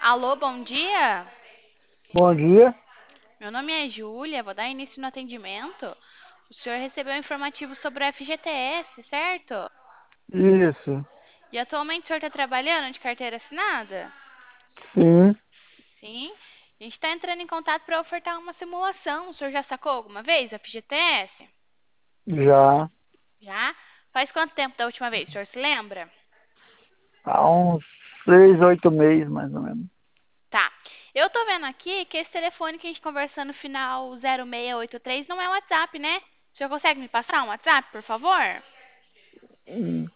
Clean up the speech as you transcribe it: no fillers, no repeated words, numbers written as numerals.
Alô, bom dia. Bom dia. Meu nome é Júlia, vou dar início no atendimento. O senhor recebeu um informativo sobre o FGTS, certo? Isso. E atualmente o senhor está trabalhando de carteira assinada? Sim, Sim. A gente está entrando em contato para ofertar uma simulação. O senhor já sacou alguma vez o FGTS? já Já? Faz quanto tempo da última vez? O senhor se lembra? há uns 6, 8 meses, mais ou menos. Tá. Eu tô vendo aqui que esse telefone que a gente conversou no final 0683 não é um WhatsApp, né? O senhor consegue me passar um WhatsApp, por favor?